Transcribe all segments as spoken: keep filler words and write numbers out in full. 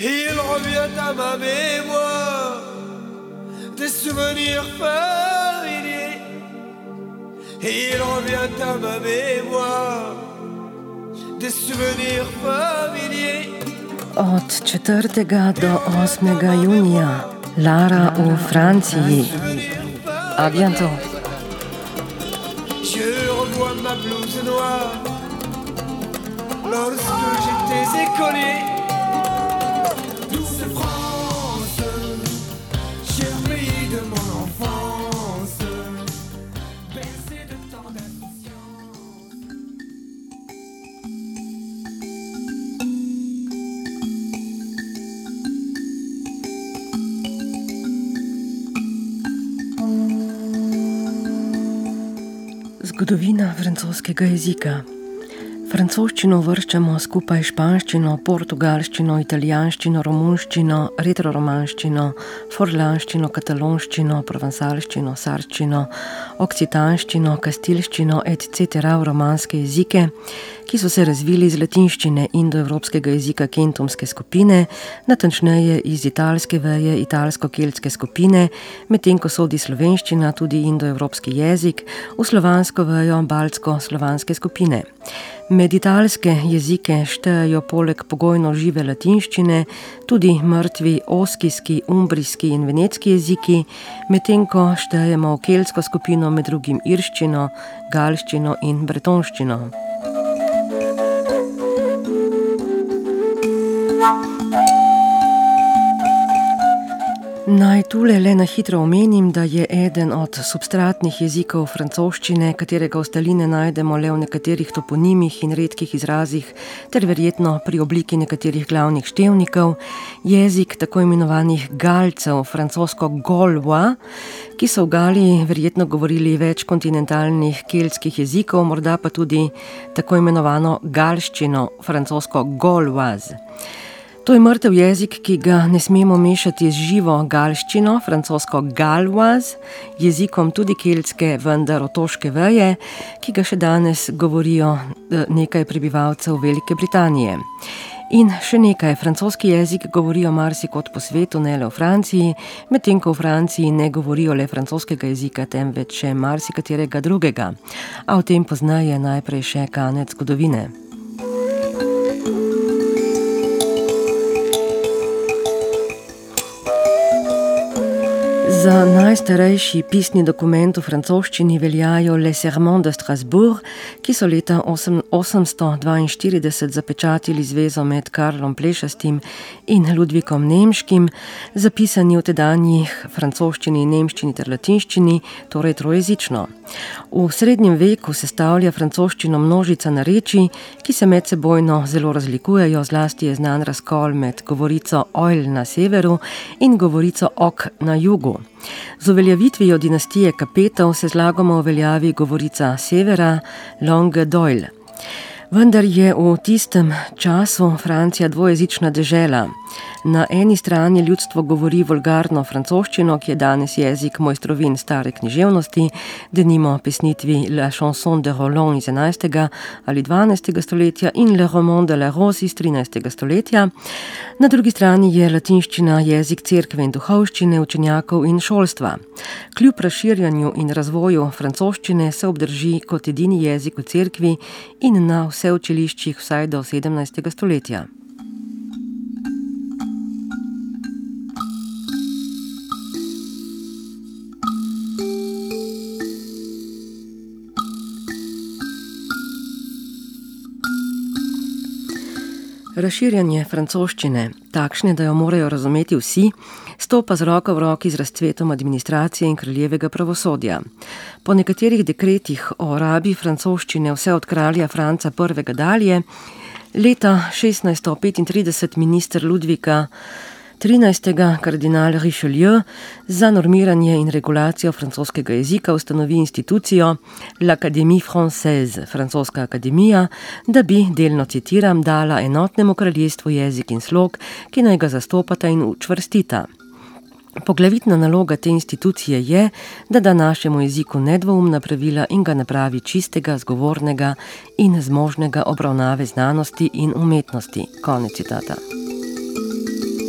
Il revient à ma mémoire des souvenirs familiers. Il revient à ma mémoire des souvenirs familiers. Od četrtega do osmega junija Lara v Franciji. A bientôt. Je revois ma blouse noire lorsque j'étais écolier. Douce France, cher pays de mon enfance, bercé de tant d'insouciance. Zgodovina francoskega jezika. Francoščino vrščamo skupaj s španščino, portugalščino, italijanščino, romunščino, retroromanščino, forlanščino, katalonščino, provansalščino, sarščino, okcitanščino, kastilščino et cetera v romanske jezike, ki so se razvili iz latinščine indoevropskega jezika kentumske skupine, natančneje iz italske veje italsko-keltske skupine, medtem ko sodi slovenščina tudi indoevropski jezik v slovansko vejo baltsko-slovanske skupine. Med italske jezike štejejo poleg pogojno žive latinščine tudi mrtvi oskijski, umbrijski in venetski jeziki, medtem ko štejemo v keltsko skupino med drugim irščino, galščino in bretonščino. Naj tule le na hitro omenim, da je eden od substratnih jezikov francoščine, katerega ostaline najdemo le v nekaterih toponimih in redkih izrazih, ter verjetno pri obliki nekaterih glavnih števnikov, jezik tako imenovanih Galcev, francosko Gaulois, ki so v Galiji verjetno govorili več kontinentalnih keltskih jezikov, morda pa tudi tako imenovano galščino, francosko Gauloise. To je mrtev jezik, ki ga ne smemo mešati z živo galščino, francosko Gauloise, jezikom tudi keltske, vendar otoške veje, ki ga še danes govorijo nekaj prebivalcev Velike Britanije. In še nekaj, francoski jezik govorijo marsikod po svetu, ne le v Franciji, medtem ko v Franciji ne govorijo le francoskega jezika, temveč še marsikaterega drugega. A o tem pozneje, najprej še kanec zgodovine. Za najstarejši pisni dokument v francoščini veljajo Les Sermons de Strasbourg, ki so leta osemsto dvainštirideset zapečatili zvezo med Karlom Plešastim in Ludvikom Nemškim, zapisani v tedanjih francoščini, nemščini ter latinščini, torej trojezično. V srednjem veku sestavlja francoščino množica narečij, ki se medsebojno zelo razlikujejo, zlasti je znan razkol med govorico Oil na severu in govorico Ok na jugu. Z uveljavitvijo dinastije Kapetov se zlagoma uveljavi govorica severa Langue d'Oil. Vendar je v tistem času Francija dvojezična dežela. Na eni strani ljudstvo govori vulgarno francoščino, ki je danes jezik mojstrovin stare književnosti, denimo pesnitvi La chanson de Roland iz enajstega ali dvanajstega stoletja in Le roman de la Rose iz trinajstega stoletja. Na drugi strani je latinščina jezik cerkve in duhovščine, učenjakov in šolstva. Kljub razširjanju in razvoju francoščine se obdrži kot edini jezik v cerkvi in na vse učiliščih vsaj do sedemnajstega stoletja. Razširjanje francoščine, takšne, da jo morajo razumeti vsi, stopa z roko v roki z razcvetom administracije in kraljevega pravosodja. Po nekaterih dekretih o rabi francoščine vse od kralja Franca prvega dalje, leta šestnajststo petintrideset minister Ludvika trinajstega kardinal Richelieu za normiranje in regulacijo francoskega jezika ustanovi institucijo L'Académie Française, francoska akademija, da bi, delno citiram, dala enotnemu kraljestvu jezik in slog, ki naj ga zastopata in učvrstita. Poglavitna naloga te institucije je, da da našemu jeziku nedvoumna pravila in ga napravi čistega, zgovornega in zmožnega obravnave znanosti in umetnosti. Konec citata.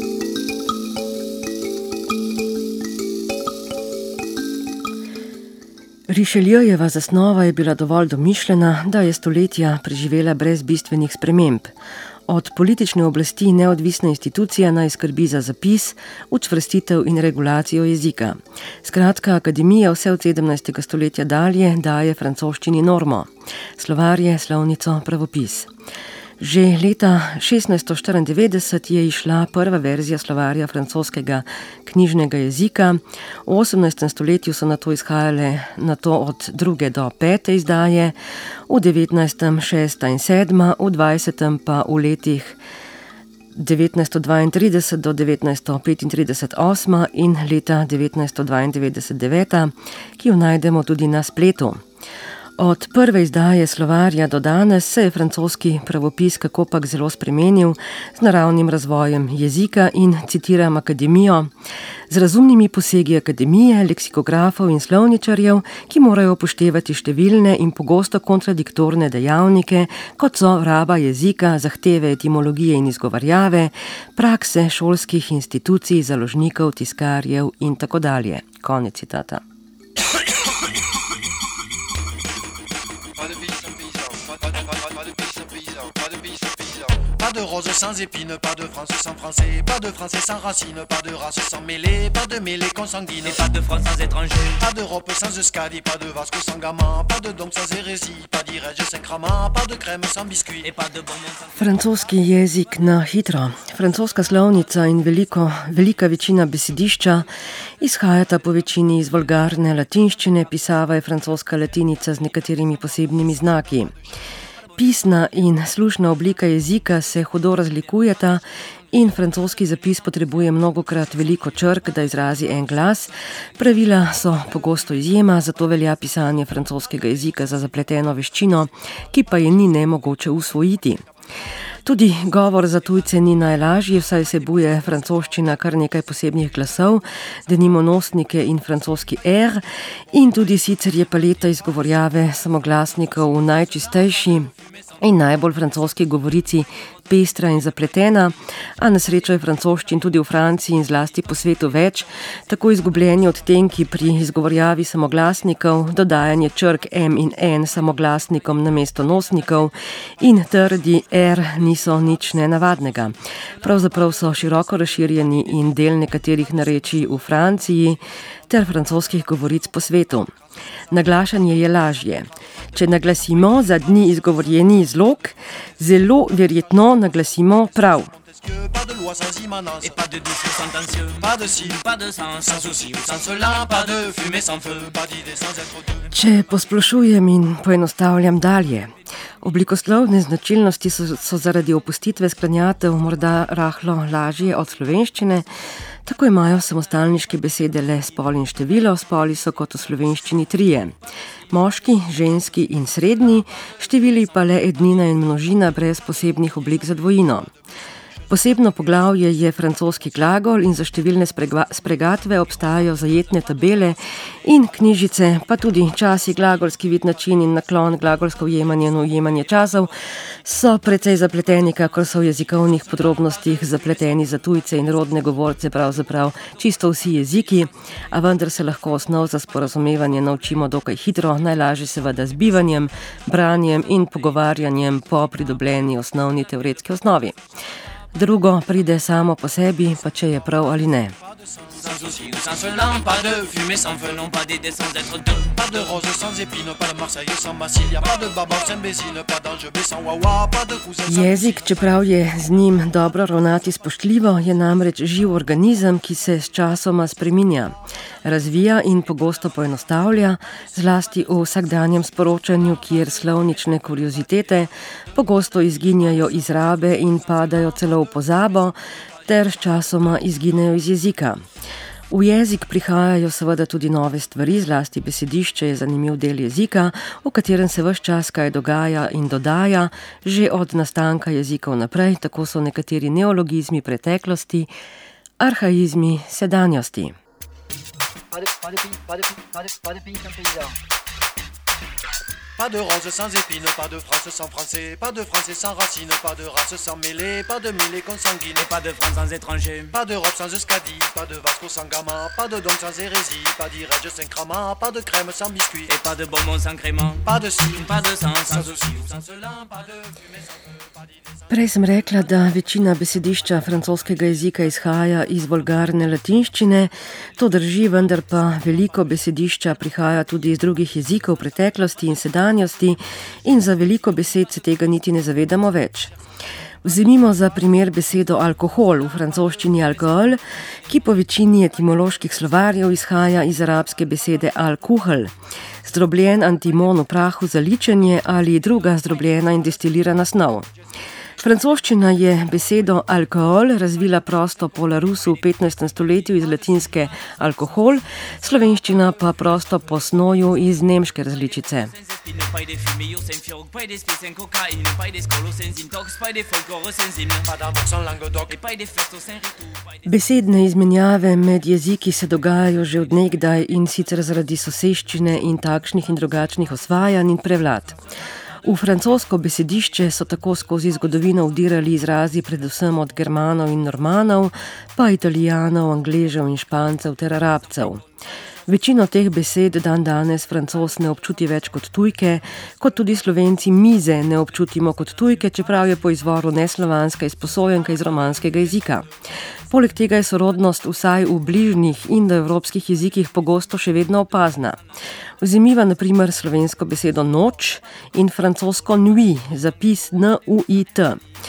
Richelieuova zasnova je bila dovolj domišljena, da je stoletja preživela brez bistvenih sprememb. Od politične oblasti neodvisna institucija naj skrbi za zapis, učvrstitev in regulacijo jezika. Skratka, akademija vse od sedemnajstega stoletja dalje daje francoščini normo. Slovarje, slovnico, pravopis. Že leta šestnajststo štiriindevetdeset je izšla prva verzija slovarja francoskega knjižnega jezika. V osemnajstem stoletju so nato izhajale nato od druge do pete izdaje, v devetnajstem šesta in sedma, v dvajsetem pa v letih devetnajststo dvaintrideset do devetnajststo petintrideset osma in leta devetnajststo dvaindevetdeset deveta, ki jo najdemo tudi na spletu. Od prve izdaje slovarja do danes se je francoski pravopis kakopak zelo spremenil z naravnim razvojem jezika in, citiram akademijo, z razumnimi posegi akademije, leksikografov in slovničarjev, ki morajo upoštevati številne in pogosto kontradiktorne dejavnike, kot so raba jezika, zahteve etimologije in izgovarjave, prakse šolskih institucij, založnikov, tiskarjev in tako dalje. Konec citata. Pas de rose sans épines, pas de France sans français, pas de français sans racines, pas de race sans mêlée, pas de mêlée consanguine, et pas de France sans étranger, pas d'Europe sans Euskadi, pas de Vasco sans Gama, pas de Dom sans hérésie, pas d'Irège sans Krama, pas de crème sans biscuit, et pas de bonbon sans... Francoski jezik na hitro. Francoska slovnica in veliko, velika večina besedišča izhajata po večini iz vulgarne latinščine, pisava je francoska latinica z nekaterimi posebnimi znaki. Pisna in slušna oblika jezika se hudo razlikujeta in francoski zapis potrebuje mnogokrat veliko črk, da izrazi en glas. Pravila so pogosto izjema, zato velja pisanje francoskega jezika za zapleteno veščino, ki pa je ni nemogoče usvojiti. Tudi govor za tujce ni najlažji, saj vsebuje francoščina kar nekaj posebnih glasov, denimo nosnike in francoski R, in tudi sicer je paleta izgovorjave samoglasnikov najčistejši in najbolj francoski govorici pestra in zapletena, a na srečo je francoščin tudi v Franciji in zlasti po svetu več, tako izgubljeni odtenki pri izgovorjavi samoglasnikov, dodajanje črk M in N samoglasnikom namesto nosnikov in trdi R niso nič nenavadnega. Pravzaprav so široko razširjeni in del nekaterih narečij v Franciji ter francoskih govoric po svetu. Naglašanje je lažje. Če naglasimo zadnji izgovorjeni zlog, zelo verjetno naglasimo prav. pas de loi sans immanence, et pas de discours sentencieux, pas de si, pas de sens, sans souci ou sans cela, pas de fumée sans feu, pas d'idée sans être deux. Če posplošujem in poenostavljam dalje. Oblikoslovne značilnosti so, so zaradi opustitve sklanjatev morda rahlo lažje od slovenščine, tako imajo samostalniške besede le spol in število, spoli so kot v slovenščini trije. Moški, ženski in srednji, števili pa le ednina in množina brez posebnih oblik za dvojino. Posebno poglavje je francoski glagol in za številne sprega, spregatve obstajajo zajetne tabele in knjižice, pa tudi časi, glagolski vid, način in naklon, glagolsko ujemanje in ujemanje časov so precej zapleteni, kakor so v jezikovnih podrobnostih zapleteni za tujce in rodne govorce pravzaprav čisto vsi jeziki, a vendar se lahko osnov za sporazumevanje naučimo dokaj hitro, najlažje seveda z bivanjem, branjem in pogovarjanjem po pridobljeni osnovni teoretski osnovi. Drugo pride samo po sebi, pa če je prav ali ne. Sans souci ou sans cela, pas de fumée sans feu, non pas d'idée sans être deux. Pas de rose sans épine, pas de Marseille sans Massilia, pas de Babor sans Bézine, pas d'Angevin sans Wawa, pas de cousin sans... Jezik, čeprav je z njim dobro ravnati spoštljivo, je namreč živ organizem, ki se s časoma spreminja, razvija in pogosto poenostavlja, zlasti v vsakdanjem sporočanju, kjer slovnične kuriozitete pogosto izginjajo iz rabe in padajo celo v pozabo, ter s časoma izginejo iz jezika. V jezik prihajajo seveda tudi nove stvari, zlasti besedišče je zanimiv del jezika, v katerem se ves čas kaj dogaja in dodaja, že od nastanka jezikov naprej, tako so nekateri neologizmi preteklosti, arhaizmi sedanjosti. Pas de, pas de pays, pas de, pas de, pas de pays sans paysan. Pas de rose sans épines, pas de France sans français, pas de français sans racines, pas de race sans mêlée, pas de mêlée consanguine, Et pas de France sans étranger. pas d'Europe sans Euskadi, pas de Vasco sans Gama, pas de Don sans hérésie, pas d'Irège sans crama, pas de crème sans biscuit, Et pas de bonbons sans crément. pas de ci, Pas de sang sans sans souci. souci ou sans cela, pas de fumée sans feu, pas d'idée sans... Prej sem rekla, da večina besedišča francoskega jezika izhaja iz vulgarne latinščine. To drži, vendar pa veliko besedišča prihaja tudi iz drugih jezikov preteklosti in sedanjosti in za veliko besed se tega niti ne zavedamo več. Vzemimo za primer besedo alkohol, v francoščini alkohol, ki po večini etimoloških slovarjev izhaja iz arabske besede al-kuhl, zdrobljen antimon v prahu za ličenje ali druga zdrobljena in destilirana snov. Francoščina je besedo alkohol razvila prosto po Larousu v petnajstem stoletju iz latinske alkohol, slovenščina pa prosto po snoju iz nemške različice. Sans épines, pas des fumées, sans fioc, pas des spies, sans cocaïne, pas des scolos, sans intox, pas des folklore, sans hymne. Pas d'amour sans Languedoc, Et pas des festos, sans ritu, pas des... Besedne izmenjave med jeziki se dogajajo že od nekdaj in sicer zaradi soseščine in takšnih in drugačnih osvajanj in prevlad. V francosko besedišče so tako skozi zgodovino vdirali izrazi predvsem od Germanov in Normanov, pa Italijanov, Angležev in Špancev ter Arabcev. Večino teh besed dan danes Francoz ne občuti več kot tujke, kot tudi Slovenci mize ne občutimo kot tujke, čeprav je po izvoru neslovanska izposojenka iz romanskega jezika. Poleg tega je sorodnost vsaj v bližnjih indoevropskih jezikih pogosto še vedno opazna. Vzemiva na primer slovensko besedo noč in francosko nuit, zapis N U I T,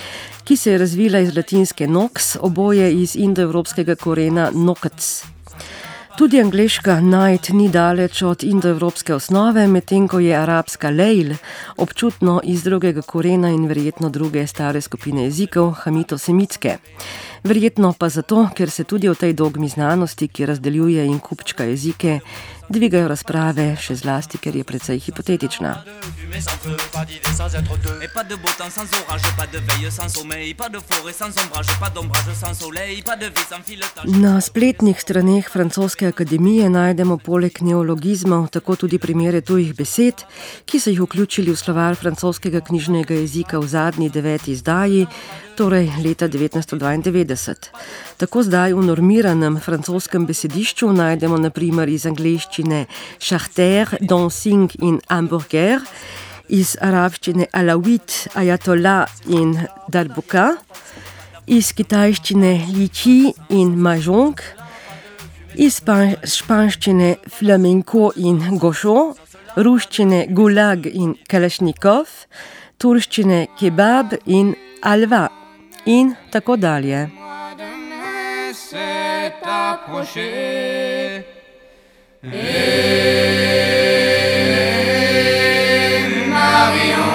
ki se je razvila iz latinske nox, oboje iz indoevropskega korena nocets. Tudi angleška night ni daleč od indoevropske osnove, medtem ko je arabska lejl občutno iz drugega korena in verjetno druge stare skupine jezikov, hamito-semitske. Verjetno pa zato, ker se tudi o tej dogmi znanosti, ki razdeljuje in kupčka jezike, dvigajo razprave, še zlasti, ker je precej hipotetična. pas de fumée sans feu, pas d'idée sans être deux. Et pas de beau temps sans orage, pas de veille sans sommeil, pas de forêt sans ombrage, pas d'ombrage sans soleil, pas de vie sans filetage. Na spletnih straneh Francoske akademije najdemo poleg neologizmov tako tudi primere tujih besed, ki so jih vključili v slovar francoskega knjižnega jezika v zadnji deveti izdaji, torej leta devetnajststo dvaindevetdeset. Tako zdaj v normiranem francoskem besedišču najdemo na primer iz angleščine charter, dancing in hamburger, iz arabščine alawit, ayatollah in darbuka, iz kitajščine liči in mahjong, iz špan- španščine flamenco in gaucho, ruščine gulag in kalašnikov, turščine kebab in alva in tako dalje. s'est approché et Marion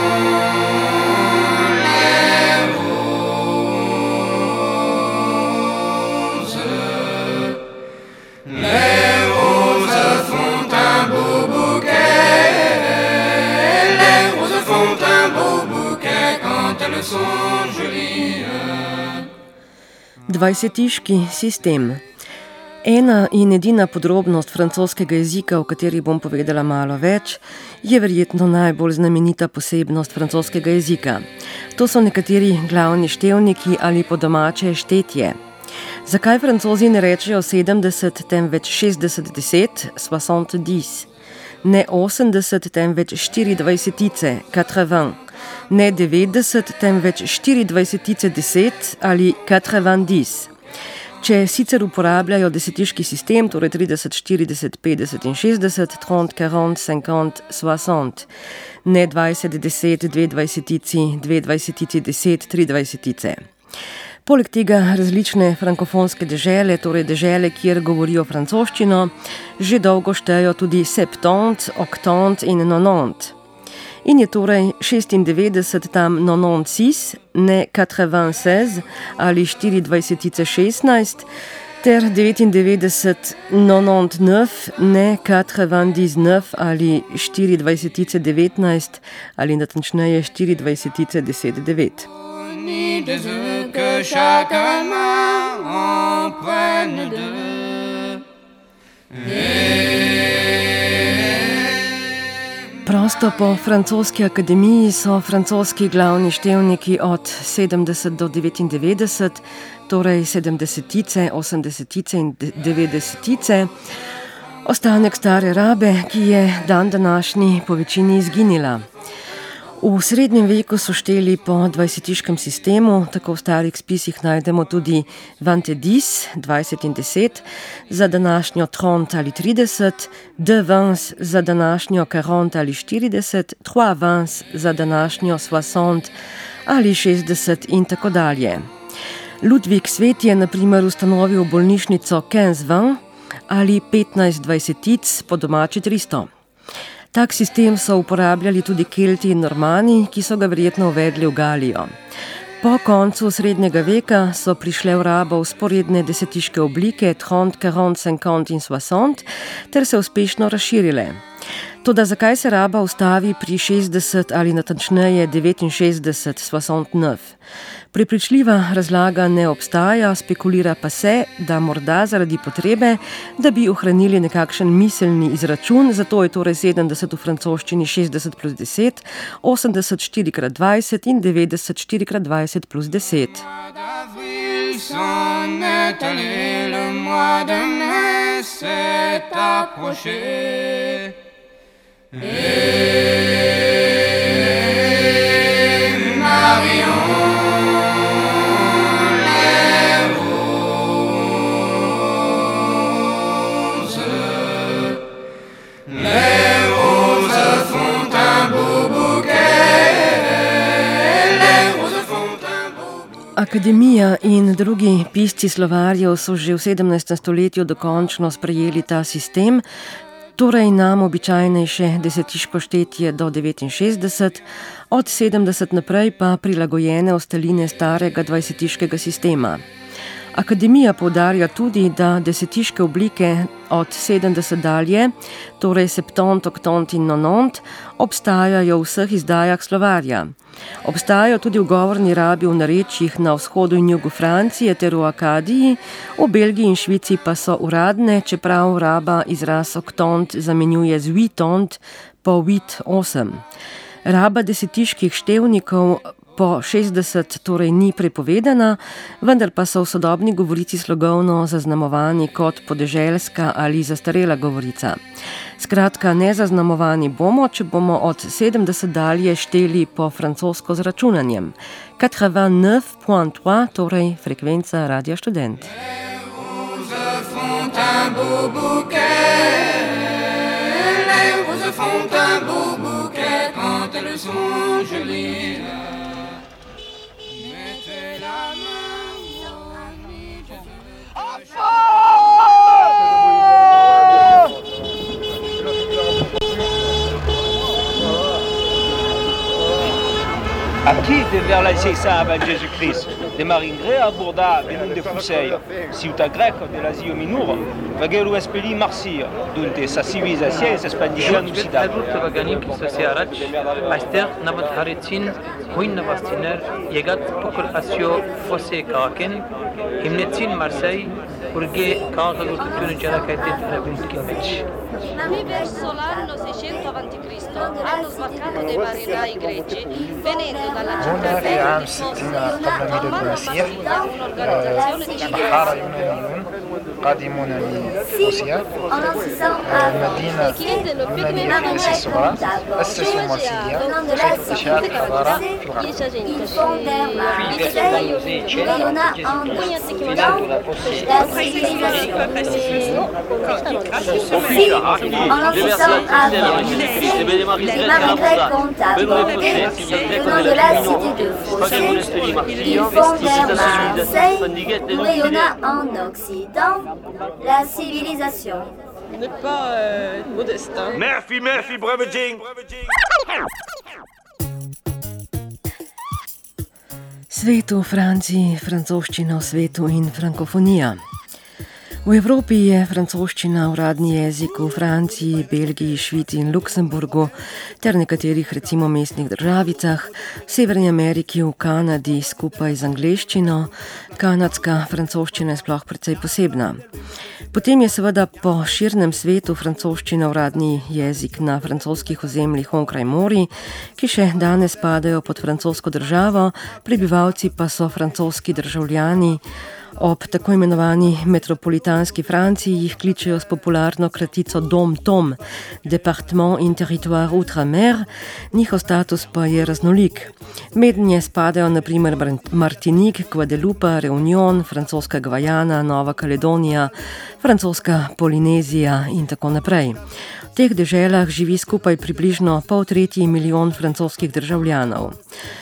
les roses, les roses font un beau bouquet, les roses font un beau bouquet quand elles sont jolies. Dvajsetiški sistem. Ena in edina podrobnost francoskega jezika, o kateri bom povedala malo več, je verjetno najbolj znamenita posebnost francoskega jezika. To so nekateri glavni števniki ali po domače štetje. Zakaj Francozi ne rečejo sedemdeset, temveč šestdeset deset, soixante-dix, ne osemdeset, temveč štiriindvajsetice, quatre-vingts, ne devetdeset, temveč štiriindvajsetice deset ali quatre-vingt-dix. Če sicer uporabljajo desetiški sistem, torej trideset, štirideset, petdeset in šestdeset, trideset, štirideset, petdeset, šestdeset, ne dvajset, deset, dve dvajsetici, dve dvajsetici, deset, tri dvajsetice. Poleg tega različne frankofonske dežele, torej dežele, kjer govorijo francoščino, že dolgo štejo tudi septant, oktant in nonant. In je torej šestindevetdeset tam nonantsix, ne quatre-vingt-seize ali štiri dvajsetice šestnajst, ter devetindevetdeset nonantneuf, ne quatre-vingt-dix-neuf ali štiri dvajsetice devetnajst ali natančneje štiri dvajsetice deset devet. Ni des œufs que chaque main en prenne deux. Pogosto po francoski akademiji so francoski glavni števniki od sedemdeset do devetindevetdeset, torej sedemdesetice, osemdesetice in devetdesetice, ostanek stare rabe, ki je dan današnji po večini izginila. V srednjem veku so šteli po dvajsetiškem sistemu, tako v starih spisih najdemo tudi vingt et dix, dvajset in deset, za današnjo trente ali trideset, deux vingt za današnjo quarante ali štirideset, trois vingt za današnjo soixante ali šestdeset in tako dalje. Ludvik Svet je na primer ustanovil bolnišnico quinze vingt ali petnajst dvajsetic, po domači tristo. Tak sistem so uporabljali tudi Kelti in Normani, ki so ga verjetno uvedli v Galijo. Po koncu srednjega veka so prišle v rabo vzporedne desetiške oblike trente, quarante, cinquante in soixante ter se uspešno razširile. Toda zakaj se raba ustavi pri šestdeset ali natančneje devetinšestdeset, soixante-neuf? Prepričljiva razlaga ne obstaja, spekulira pa se, da morda zaradi potrebe, da bi ohranili nekakšen miselni izračun, zato je torej sedemdeset v francoščini šestdeset plus deset, osemdeset štiri krat dvajset in devetdeset štiri krat dvajset plus deset. Et Marion, les roses, les roses font un beau bouquet, les roses font un beau bouquet. Akademija in drugi pisci slovarjev so že v sedemnajstem stoletju dokončno sprejeli ta sistem, torej nam običajnejše desetiško štetje do devetinšestdeset, od sedemdeset naprej pa prilagojene ostaline starega dvajsetiškega sistema. Akademija poudarja tudi, da desetiške oblike od sedemdeset dalje, torej septont, oktont in nonont, obstajajo v vseh izdajah slovarja. Obstajajo tudi v govorni rabi v narečjih na vzhodu in jugu Francije ter v Akadiji, v Belgiji in Švici pa so uradne, čeprav raba izraz oktont zamenjuje z huitont po huit osem. Raba desetiških števnikov po šestdeset torej ni prepovedana, vendar pa so v sodobni govorici slogovno zaznamovani kot podeželska ali zastarela govorica. Skratka, nezaznamovani bomo, če bomo od sedemdeset dalje šteli po francosko z računanjem. osemdeset devet celih tri, torej frekvenca Radia Študent. Les roses font un beau bouquet, les roses font un beau bouquet quand elles sont jolies. Mettez la main au milieu de À qui devait lancer ça avant Jésus-Christ? De Maringre à Bourda, Benum de Fousseille, Ciutat Grec de l'Asie Minor, Vagelu Espeli Marsia, dunte sa civilisation s'expandition en Occident. Adult vaganik se arăci, aster navat harețin, huin navastiner, yegat pukul asio fosse kaken, imnețin Marseille, urghe kagalul tune gerakaitet rabint kimeci. Verso l'anno seicento avanti Cristo hanno sbarcato dei marinai greci venendo dalla città di un'organizzazione di بحارة يونانيون قادمون من روسيا مدينة يونانية في الصغرى أسسوا مرسيليا شيخ إنشاء الحضارة في en Occident, la civilisation. N'est pas euh, modeste. Hein. Merci, merci, bravo Jing. Svet v Franciji, francoščina v svetu in frankofonija. V Evropi je francoščina uradni jezik v Franciji, Belgiji, Švici in Luksemburgu ter nekaterih recimo mestnih državicah, v Severni Ameriki, v Kanadi skupaj z angleščino, kanadska francoščina je sploh precej posebna. Potem je seveda po širnem svetu francoščina uradni jezik na francoskih ozemljih onkraj morij, ki še danes spadajo pod francosko državo, prebivalci pa so francoski državljani. Ob tako imenovani metropolitanski Franciji jih kličejo s popularno kratico Dom-Tom, Departement in Territoire Outre-mer, njihov status pa je raznolik. Mednje spadajo na primer Martinique, Guadeloupe, Reunion, francoska Gvajana, Nova Kaledonija, francoska Polinezija in tako naprej. V teh deželah živi skupaj približno pol tretji milijon francoskih državljanov.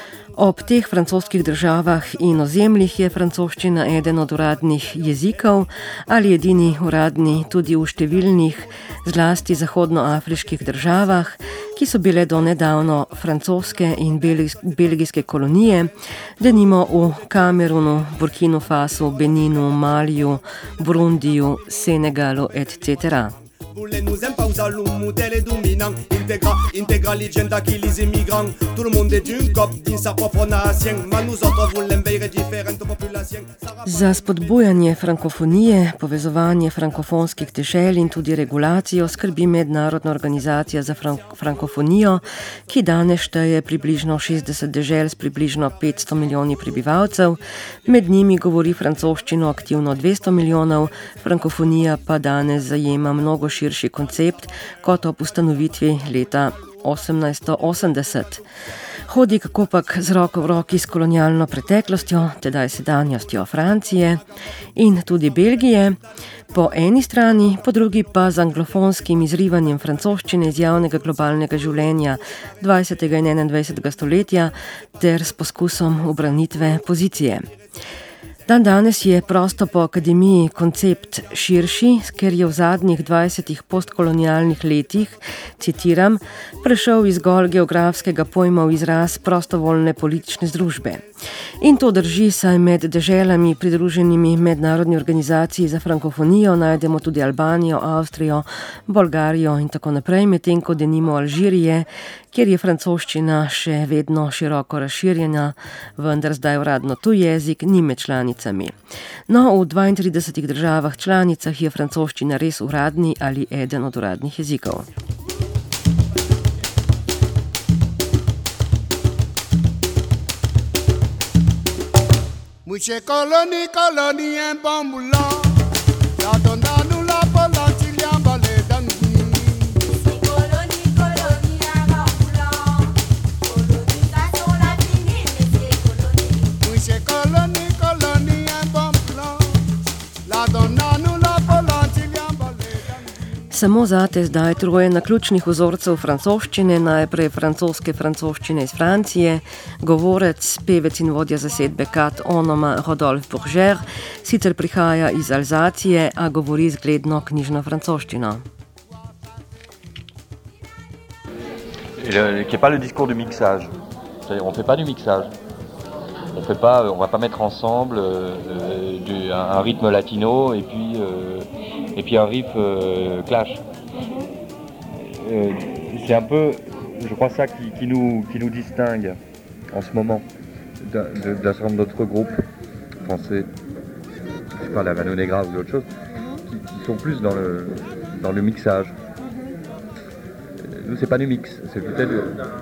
Ob teh francoskih državah in ozemljih je francoščina eden od uradnih jezikov ali edini uradni tudi v številnih, zlasti zahodnoafriških državah, ki so bile do nedavno francoske in belgijske kolonije, denimo v Kamerunu, Burkinu Fasu, Beninu, Maliju, Burundiju, Senegalu et cetera. Voulez nous imposer le modèle est dominant. Intégra, intégra l'agenda qui les immigrants. Tout le monde est d'une cop, d'une sa propre nation. Mais nous autres voulons envahir différentes populations. Za spodbujanje frankofonije, povezovanje frankofonskih dežel in tudi regulacijo skrbi Mednarodna organizacija za frank- frankofonijo, ki danes šteje približno šestdeset dežel s približno petsto milijoni prebivalcev. Med njimi govori francoščino aktivno dvesto milijonov, frankofonija pa danes zajema mnogo širši koncept kot ob ustanovitvi leta osemnajststo osemdeset. Hodi kakopak z roko v roki s kolonialno preteklostjo, tedaj sedanjostjo Francije in tudi Belgije, po eni strani, po drugi pa z anglofonskim izrivanjem francoščine iz javnega globalnega življenja dvajsetega in enaindvajsetega stoletja ter s poskusom ubranitve pozicije. Dan danes je prosto po akademiji koncept širši, ker je v zadnjih dvajsetih postkolonialnih letih, citiram, prešel iz zgolj geografskega pojma v izraz prostovoljne politične združbe. In to drži, saj med deželami pridruženimi mednarodni organizaciji za frankofonijo najdemo tudi Albanijo, Avstrijo, Bolgarijo in tako naprej, medtem ko denimo Alžirije, kjer je francoščina še vedno široko razširjena, vendar zdaj uradno tuj jezik, ni med članicami. No, v dvaintridesetih državah članicah je francoščina res uradni ali eden od uradnih jezikov. Muche colonie, colonie, un bon moulin. La donna nous la polante, il y a un balai d'anguille. Muche colonie, colonie, un bon moulin. Colonisation la finie, mais c'est colonie. Muche colonie, colonie, un bon moulin. La donna nous la polante, il y a un balai d'anguille. Samo zate zdaj troje naključnih vzorcev francoščine, najprej francoske francoščine iz Francije, govorec, pevec in vodja zasedbe Kat Onoma Rodolphe Bourger, sicer prihaja iz Alzacije, a govori zgledno knjižno francoščino. Qui n'est pas le discours de mixage. C'est-à-dire, on ne fait pas du mixage. On fait pas, on va pas mettre ensemble euh, du, un, un rythme latino et puis euh, et puis un riff euh, clash. Euh, c'est un peu, je crois, ça qui, qui nous qui nous distingue en ce moment d'un, d'un certain nombre d'autres groupes français, je sais pas, la Mano Negra ou d'autres choses, qui, qui sont plus dans le dans le mixage. Nous, c'est pas du mix, c'est peut-être.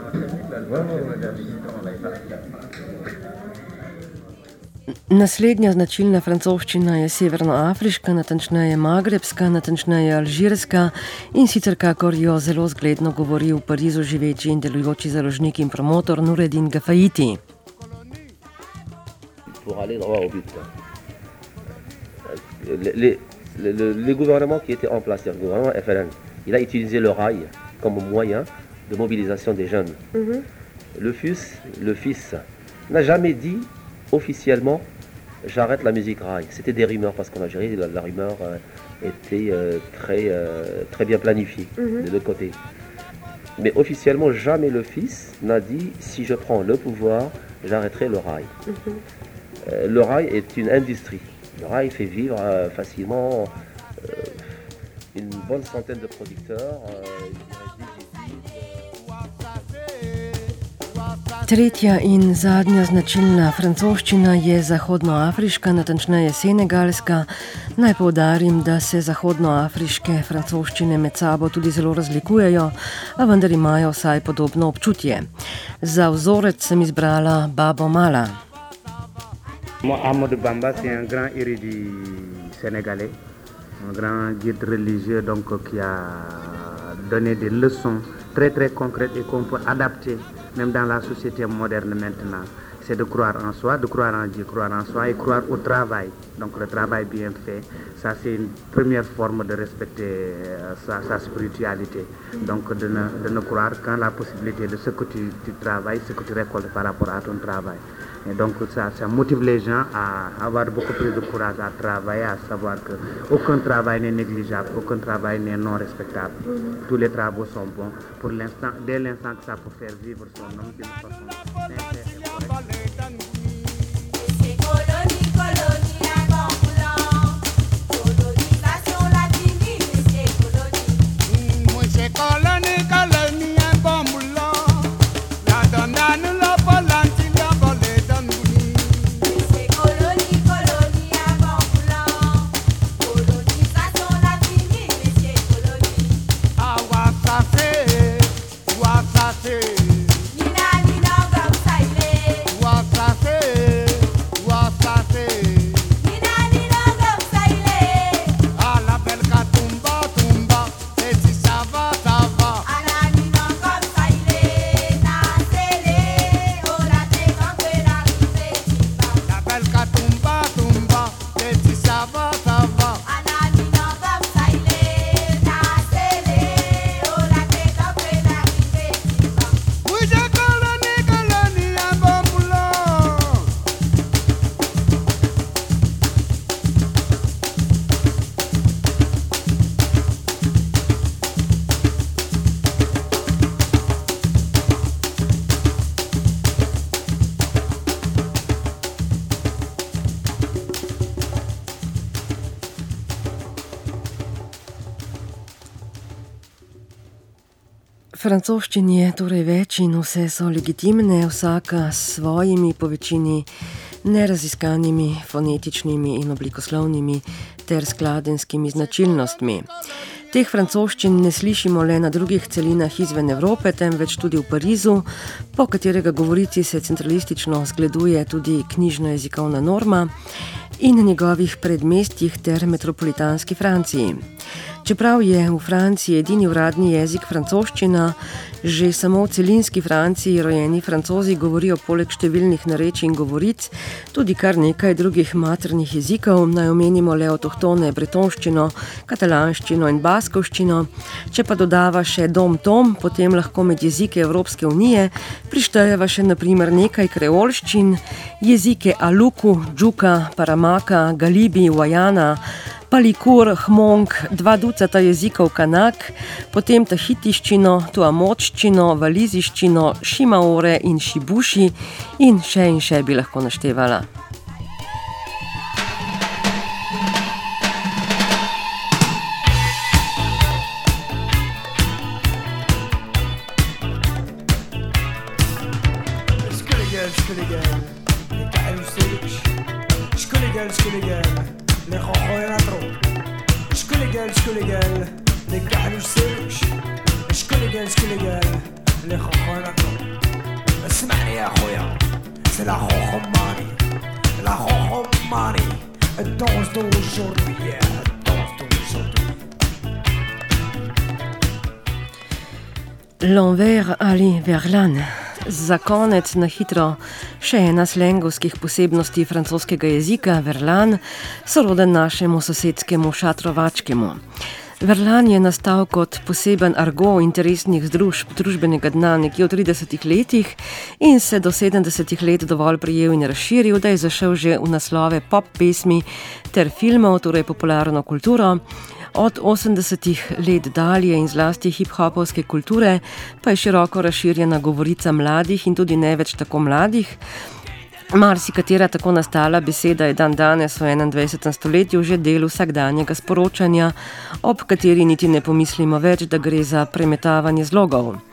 Naslednja značilna francoščina je severnoafriška, natančneje magrebska, natančneje alžirska in sicer kakor jo zelo zgledno govori v Parizu živeči in delujoči založnik in promotor Noureddine Gafaiti. Pour aller droit au but. Les, les, les, les gouvernements qui étaient en place, le gouvernement F L N, il a utilisé le rail comme moyen de mobilisation des jeunes. Mm-hmm. Le fils, le fils n'a jamais dit officiellement, j'arrête la musique rail. C'était des rumeurs parce qu'en Algérie, la, la rumeur euh, était euh, très, euh, très bien planifiée mm-hmm. des deux côtés. Mais officiellement, jamais le fils n'a dit, si je prends le pouvoir, j'arrêterai le rail. Mm-hmm. Euh, le rail est une industrie. Le rail fait vivre euh, facilement euh, une bonne centaine de producteurs. Euh, Tretja in zadnja značilna francoščina je zahodnoafriška, natančneje senegalska. Naj poudarim, da se zahodnoafriške francoščine med sabo tudi zelo razlikujejo, a vendar imajo vsaj podobno občutje. Za vzorec sem izbrala Babo Mala. Amadou Bamba, c'est un grand érudit sénégalais, un grand guide religieux donc, qui a donné des leçons très très concrètes et qu'on peut adapter même dans la société moderne maintenant. C'est de croire en soi, de croire en Dieu, croire en soi et croire au travail. Donc le travail bien fait, ça c'est une première forme de respecter euh, sa, sa spiritualité. Donc de ne, de ne croire qu'en la possibilité de ce que tu, tu travailles, ce que tu récoltes par rapport à ton travail. Et donc ça, ça motive les gens à avoir beaucoup plus de courage à travailler, à savoir qu'aucun travail n'est négligeable, aucun travail n'est non respectable. Mm-hmm. Tous les travaux sont bons pour l'instant, dès l'instant que ça peut faire vivre son nom d'une façon sincère et correcte. Francoščin je torej več in vse so legitimne, vsaka s svojimi povečini neraziskanimi, fonetičnimi in oblikoslovnimi ter skladenskimi značilnostmi. Teh francoščin ne slišimo le na drugih celinah izven Evrope, temveč tudi v Parizu, po katerega govorici se centralistično zgleduje tudi knjižna jezikovna norma in njegovih predmestjih ter metropolitanski Franciji. Čeprav je v Franciji edini uradni jezik francoščina, že samo v celinski Franciji rojeni Francozi govorijo poleg številnih narečij in govoric tudi kar nekaj drugih maternih jezikov, naj omenimo le avtohtone bretonščino, katalanščino in baskovščino. Če pa dodava še dom-tom, potem lahko med jezike Evropske unije prištejeva še na primer nekaj kreolščin, jezike Aluku, Džuka, Paramaka, Galibi, Wajana, Palikur, Hmong, dva ducata jezikov Kanak, potem tahitiščino, tuamočščino, valiziščino, šimaore in šibuši in še in še bi lahko naštevala. L'envers ali Verlan. Za konec na hitro še ena slengovskih posebnosti francoskega jezika, Verlan, soroden našemu sosedskemu šatrovačkemu. Verlan je nastal kot poseben argo interesnih združb družbenega dna nekje v tridesetih letih in se do sedemdesetih let dovolj prijel in razširil, da je zašel že v naslove pop pesmi ter filmov, torej popularno kulturo. Od osemdesetih let dalje in zlasti hip-hopovske kulture pa je široko razširjena govorica mladih in tudi ne več tako mladih. Marsikatera tako nastala beseda je dan danes v enaindvajsetem stoletju že del vsakdanjega sporočanja, ob kateri niti ne pomislimo več, da gre za premetavanje zlogov.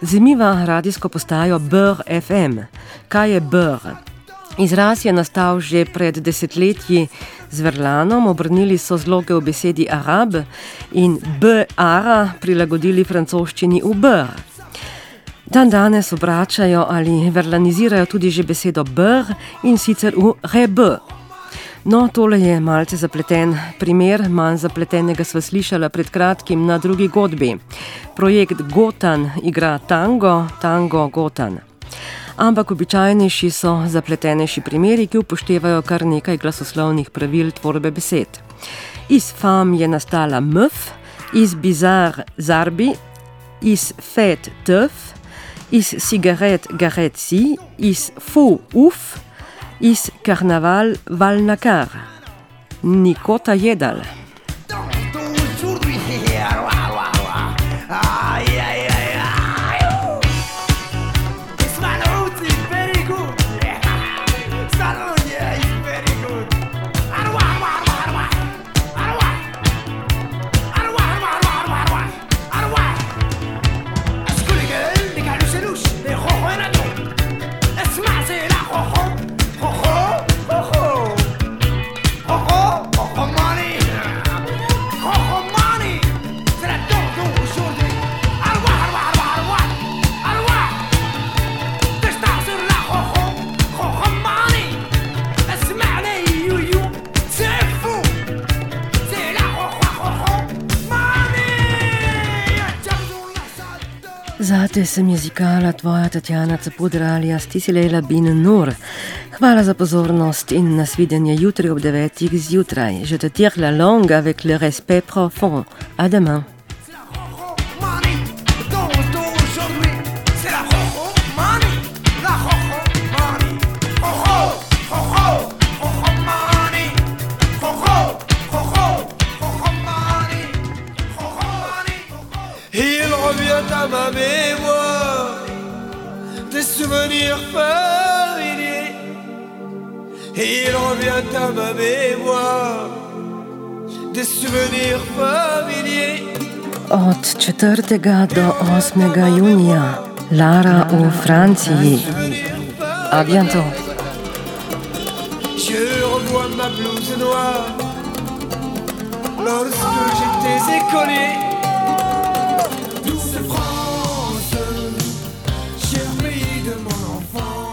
zimiva radijsko postajo Beur F M. Kaj je Beur? Izraz je nastal že pred desetletji z Verlanom, obrnili so zloge v besedi Arab in B-ara prilagodili francoščini v Beur. Dan danes obračajo ali verlanizirajo tudi že besedo Beur in sicer v Rebeu. No, tole je malce zapleten primer, manj zapletenega sva slišala pred kratkim na drugi godbi. Projekt Gotan igra tango, tango Gotan. Ampak običajnejši so zapletenejši primeri, ki upoštevajo kar nekaj glasoslovnih pravil tvorbe besed. Iz fam je nastala mf, iz bizar zarbi, iz fet töf, iz cigaret garet si, iz fu uf, iz karnaval valnakar. Nikota jedal. Zate sem jezikala tvoja Tatjana Capudra alias Tisilejla bin Nur. Hvala za pozornost in nasvidenje jutri ob devetih zjutraj. Je te tire la langue avec le respect profond. À demain. À ma mémoire des souvenirs familiers, et il revient à ma mémoire des souvenirs familiers. Od četrtega do osmega junija Lara v Franciji. À bientôt. Je revois ma blouse noire lorsque j'étais écolier. France, cher pays de mon enfance.